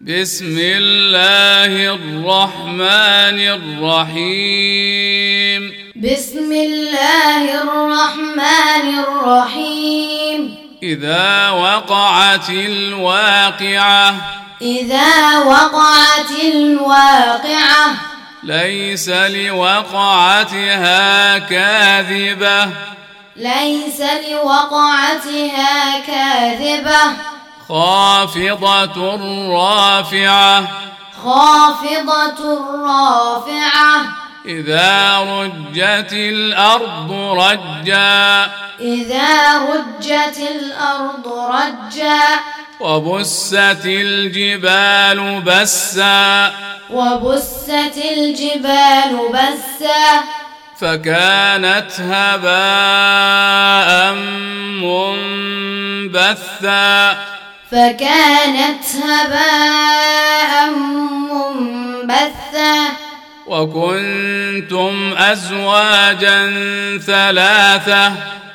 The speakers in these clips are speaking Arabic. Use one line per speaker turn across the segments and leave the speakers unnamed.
بسم الله الرحمن الرحيم
بسم الله الرحمن الرحيم
إذا وقعت الواقعة
إذا وقعت الواقعة
ليس لوقعتها كاذبة
ليس لوقعتها كاذبة
خافضة رافعة
خافضة رافعة
إذا رجت الأرض رجا
إذا رجت الأرض رجا
وبست الجبال بسا
وبست الجبال بسا
فكانت هباء منبثا
فكانت هباء منبثا
وكنتم أزواجا ثلاثة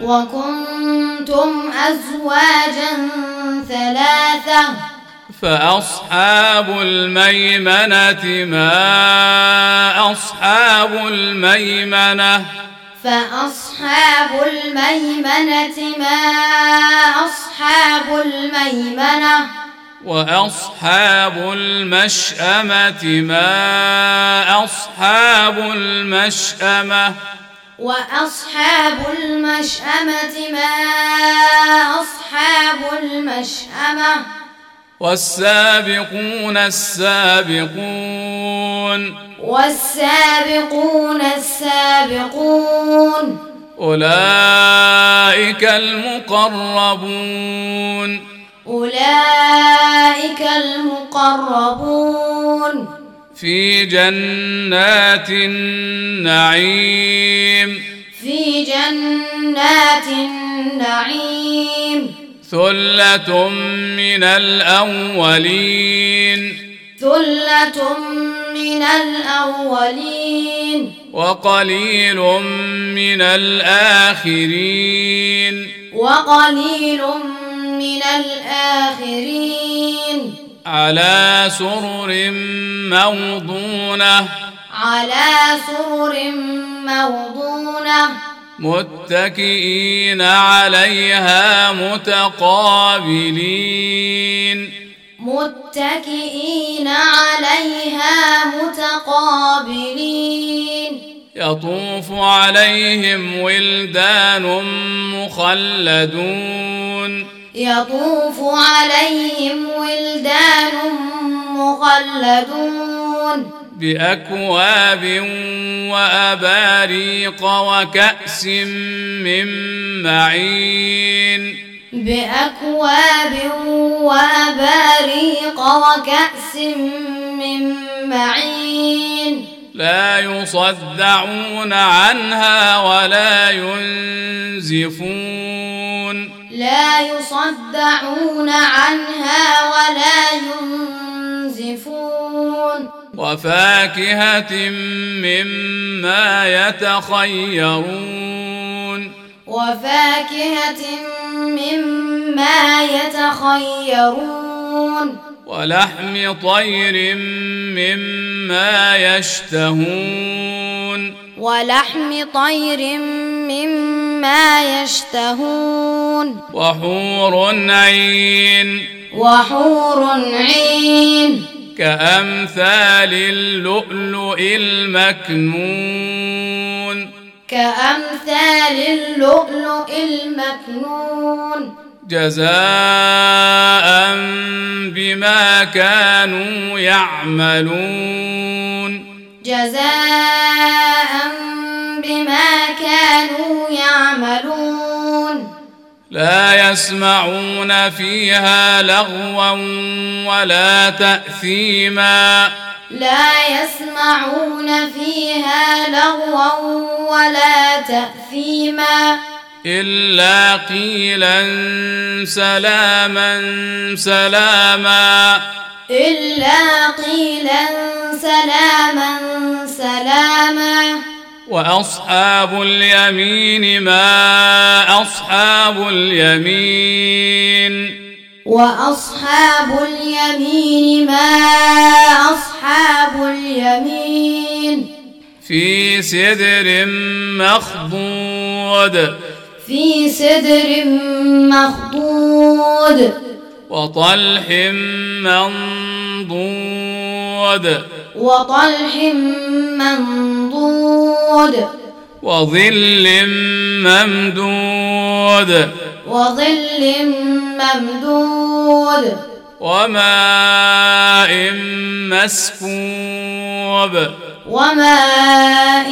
وكنتم أزواجا ثلاثة
فأصحاب الميمنة ما أصحاب الميمنة
فأصحاب الميمنة ما أصحاب الميمنة
وأصحاب المشأمة ما أصحاب المشأمة
وأصحاب المشأمة ما أصحاب المشأمة
والسابقون السابقون
والسابقون السابقون
أولئك المقربون
أولئك المقربون
في جنات النعيم
في جنات النعيم
ثلة من الأولين
ثلة من الأولين
وقليل من الآخرين
وقليل من الآخرين
على سرر موضونة
على سرر موضونة
متكئين عليها متقابلين
متكئين عليها متقابلين
يطوف عليهم ولدان مخلدون
يطوف عليهم ولدان مخلدون
بأكواب وأباريق وكأس من معين
بأكواب وأباريق وكأس من معين
لا يصدعون عنها ولا ينزفون
لا يصدعون عنها ولا ينزفون
وفاكهة مما يتخيرون
وفاكهة مما يتخيرون
ولحم طير مما يشتهون
ولحم طير مما يشتهون
وحور عين
وحور عين
كأمثال اللؤلؤ المكنون
كأمثال اللؤلؤ المكنون
جزاء بما كانوا يعملون
جزاء بما كانوا يعملون
لا يسمعون فيها لغوا ولا تأثيما
لا يسمعون فيها لغوا ولا تأثيما
إلا قيلا سلاما سلاما
إلا قيلا سلاما سلاما
وأصحاب اليمين ما أصحاب اليمين
وأصحاب اليمين ما
سدر مخضود
في سدر مخضود
وطلح منضود
وطلح منضود
وظل ممدود
وظل ممدود
وماء مسكوب
وماء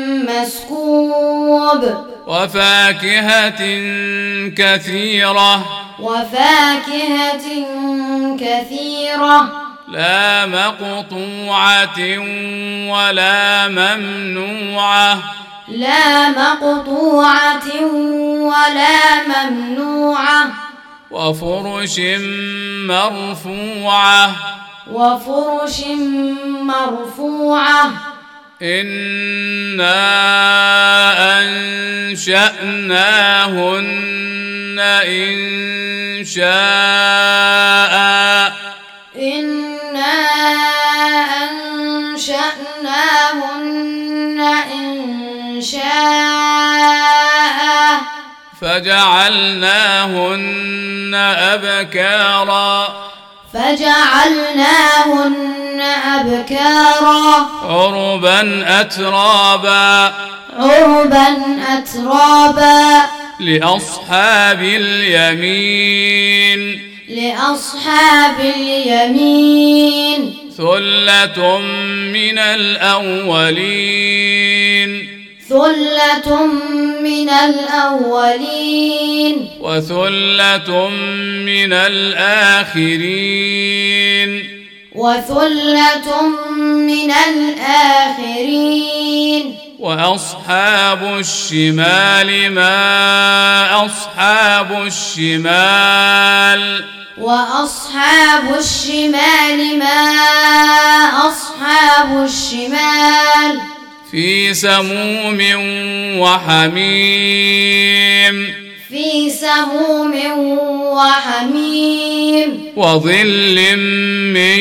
مسكوب
وفاكهة كثيرة
وفاكهة كثيرة
لا مقطوعة ولا ممنوعة
لا مقطوعة ولا ممنوعة
وفرش مرفوعة
وفرش مرفوعة
إنا أنشأناهن إنشاء
إنا أنشأناهن إنشاء
فجعلناهن أبكارا
فجعلناهن أبكارا
عربا أترابا
عربا أترابا
لأصحاب اليمين
لأصحاب اليمين
ثلة من الأولين
ثلة من الأولين
وثلة من الآخرين
وثلة من الآخرين
وأصحاب الشمال ما أصحاب الشمال
وأصحاب الشمال ما أصحاب الشمال
في سموم وحميم
في سموم وحميم
وظل من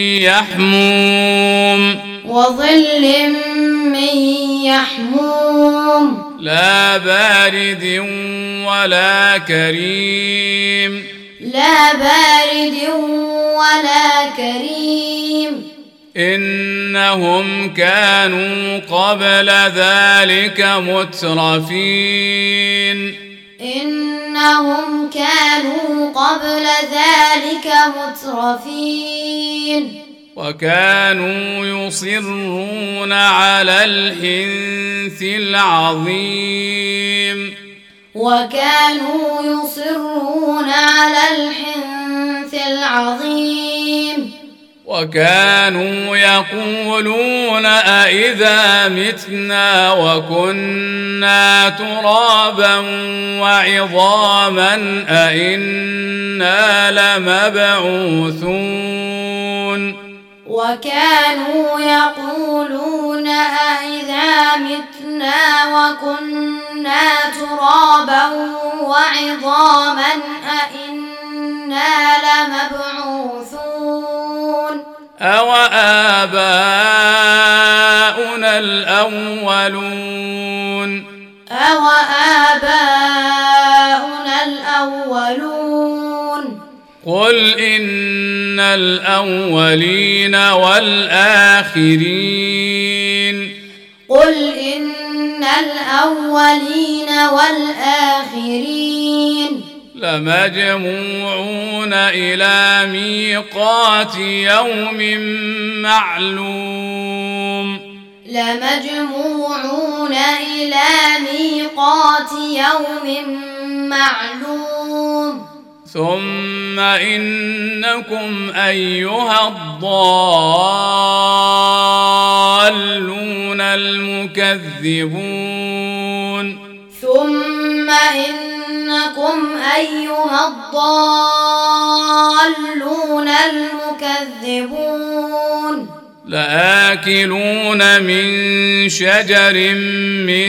يحموم
وظل من يحموم
لا بارد ولا كريم
لا بارد ولا كريم
إنهم كانوا قبل ذلك مترفين
إنهم كانوا قبل ذلك مترفين
وكانوا يصرون على الحنث العظيم
وكانوا يصرون على الحنث العظيم
وكانوا يقولون أإذا متنا وكنا ترابا وعظاما أإنا لمبعوثون
وكانوا يقولون أإذا متنا وكنا ترابا وعظاما أإنا لمبعوثون
أوآباؤنا الأولون
أوآباؤنا الأولون
قل إن الأولين والآخرين
قل إن الأولين والآخرين
لمجموعون إلى ميقات يوم معلوم
لمجموعون إلى ميقات يوم معلوم
ثم إنكم أيها الضالون المكذبون
ثم إنكم أيها الضالون المكذبون
لآكلون من شجر من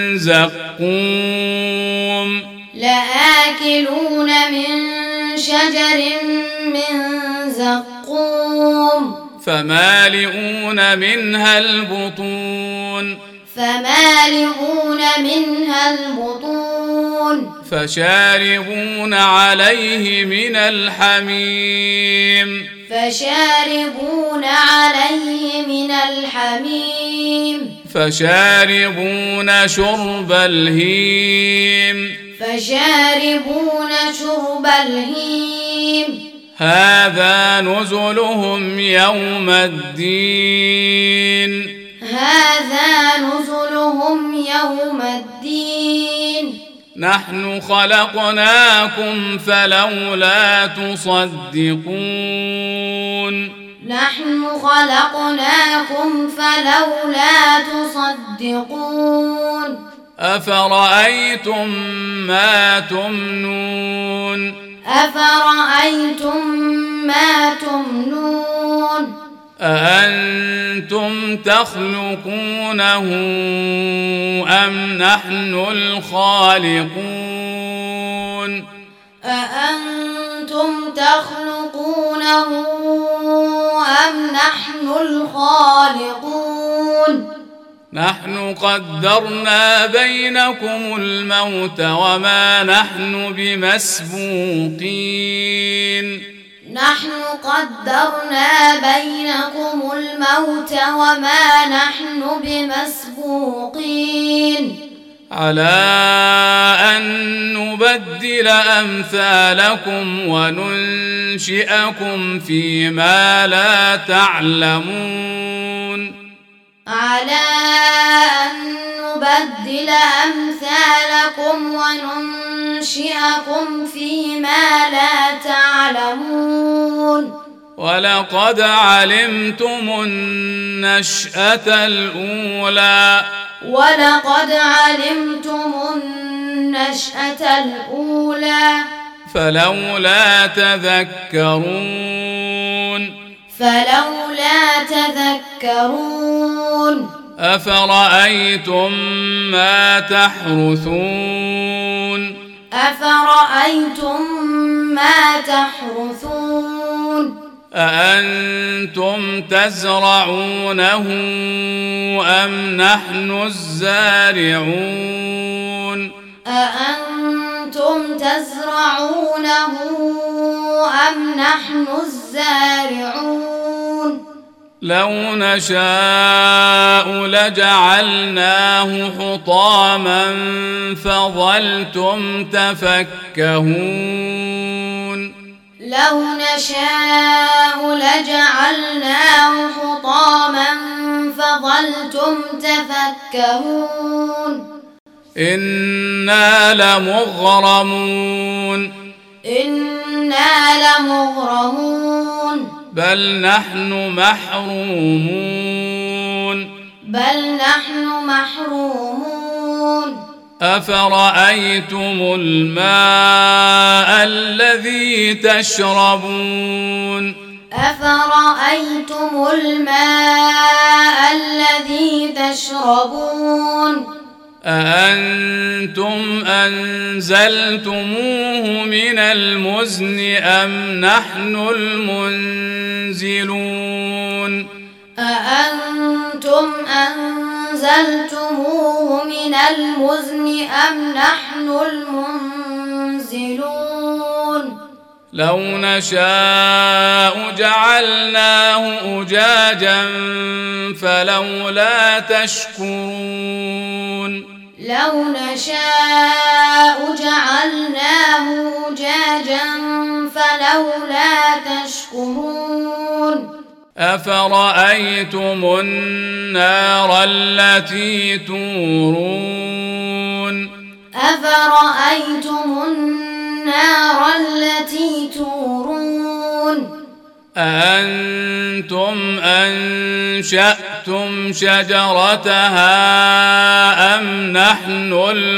زقوم
لآكلون من شجر من زقوم
فمالئون منها البطون
فمالئون منها البطون
فشاربون عليه من الحميم
فشاربون عليه من الحميم
فشاربون شرب الهيم
فشاربون شرب الهيم
هذا نزلهم يوم الدين
هذا نزلهم يوم الدين
نحن خلقناكم فلولا تصدقون
نحن خلقناكم فلولا تصدقون
أفرأيتم ما تمنون
أفرأيتم ما تمنون
أأنتم تخلقونه أم نحن الخالقون
أأنتم تخلقونه أم نحن الخالقون
نحن قدرنا بينكم الموت وما نحن بمسبوقين
نحن قدرنا بينكم الموت وما نحن بمسبوقين
على أن نبدل أمثالكم وننشئكم فيما لا تعلمون
على أن نبدل أمثالكم وننشئكم فيما لا تعلمون
ولقد علمتم النشأة الأولى
ولقد علمتم النشأة الأولى
فلولا تذكرون
فلولا تذكرون
أفرأيتم ما تحرثون
أفرأيتم ما تحرثون
أأنتم تزرعونه أم نحن الزارعون
أأنتم تزرعونه أم نحن الزارعون
لو نشاء لجعلناه حطاما فظلتم تفكهون
لو نشاء لجعلناه حطاما فظلتم تفكهون
إنا لمغرمون
إنا لمغرمون
بل نحن محرومون
بل نحن محرومون
أفرأيتم الماء الذي تشربون
أفرأيتم الماء الذي تشربون
أأنتم أنزلتموه من المزن أم نحن المنزلون
أأنتم أنزلتموه من المزن أم نحن المنزلون
لو نشاء جعلناه أجاجا فلولا تشكرون
لو نشاء جعلناه أجاجا فلولا تشكرون
أفرأيتم النار التي تورون
أفرأيتم النار التي تورون
أأنتم أنشأتم شجرتها أم نحن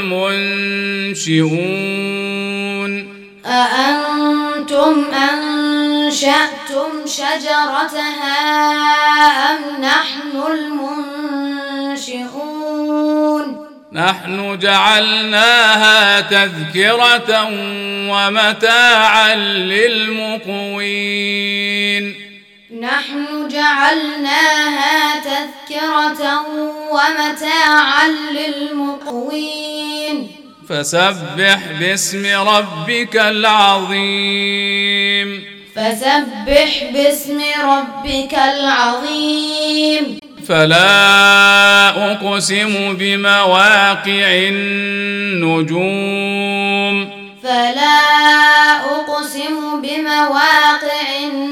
المنشئون
أأنتم أنشأتم شجرتها أم نحن المنشئون
نحن جعلناها تذكرة ومتاعا للمقوين
نحن جعلناها تذكرة ومتاعا للمقوين
فسبح باسم ربك العظيم
فسبح باسم ربك العظيم
فلا أقسم بمواقع النجوم
فلا أقسم بمواقع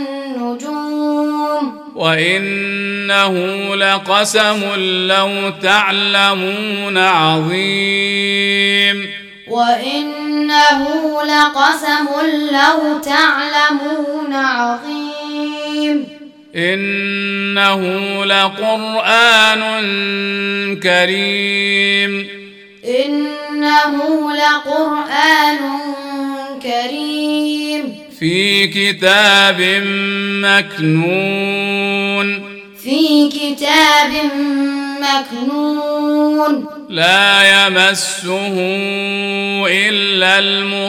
النجوم
وإنه لقسم لو تعلمون عظيم
وإنه لقسم لو تعلمون عظيم
إنه لقرآن كريم
إنه لقرآن كريم
في كتاب مكنون
في كتاب مكنون
لا يمسه إلا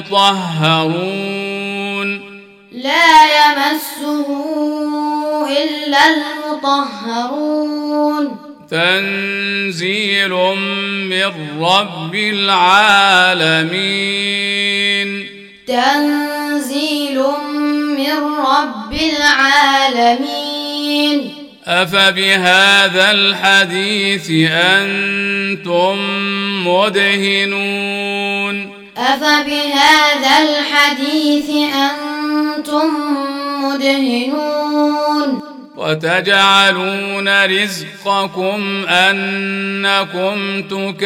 المطهرون
لا يمسه إلا المطهرون
تنزيل من رب العالمين
تنزيل من رب العالمين
أفبهذا الحديث أنتم مدهنون
أفبهذا الحديث أنتم مدهنون
وتجعلون رزقكم أنكم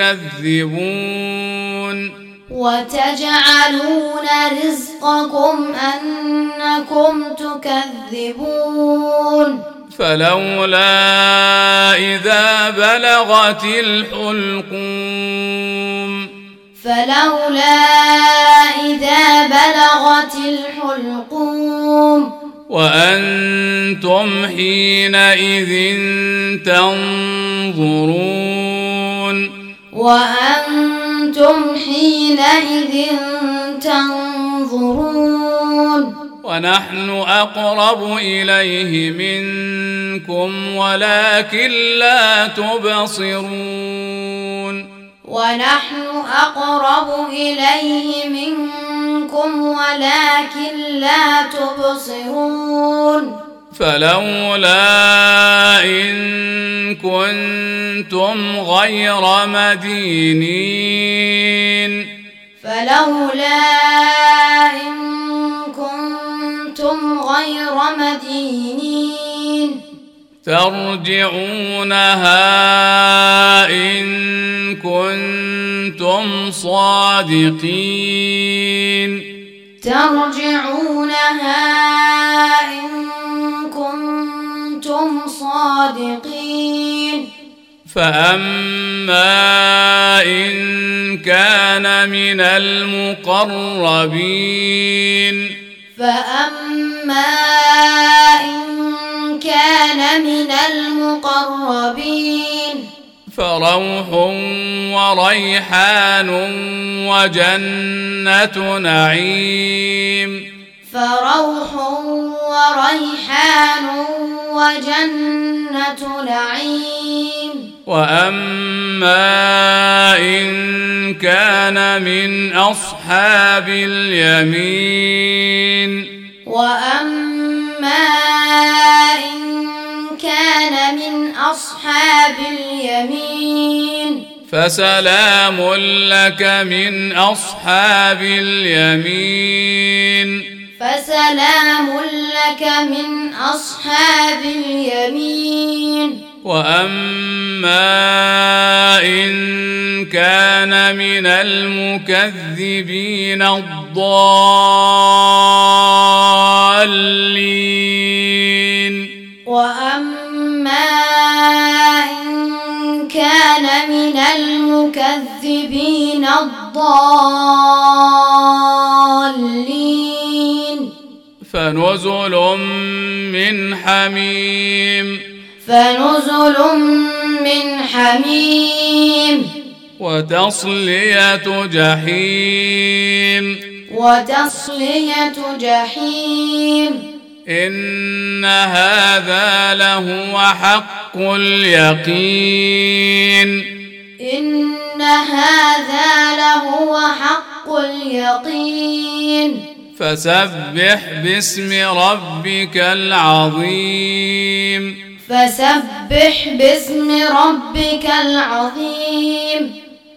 تكذبون
وتجعلون رزقكم أنكم تكذبون
فلولا إذا بلغت الحلقوم
فلولا إذا بلغت الحلقوم
وأنتم حينئذ تنظرون
وأنتم حينئذ تنظرون
ونحن أقرب إليه منكم ولكن لا تبصرون
ونحن أقرب إليه منكم ولكن لا تبصرون
فلولا إن كنتم غير مدينين
فلولا إن كنتم غير مدينين
ترجعونها إن كنتم صادقين
ترجعونها إن كنتم صادقين
فأما إن كان من المقربين
فأما إن كان من المقربين
فروح وريحان وجنة نعيم
فروح وريحان وجنة نعيم
وأما إن كان من أصحاب اليمين
وأما إن كان من أصحاب اليمين
فسلام لك من أصحاب اليمين
فسلام لك من أصحاب اليمين
وأما إن كان من المكذبين الضالين
وأما إن كان من المكذبين الضالين
فنزل من حميم
فنزل من حميم
وتصلية جحيم
وتصلية جحيم
إن هذا لهو حق اليقين
إن هذا لهو حق اليقين
فسبح باسم ربك العظيم
فسبح باسم ربك العظيم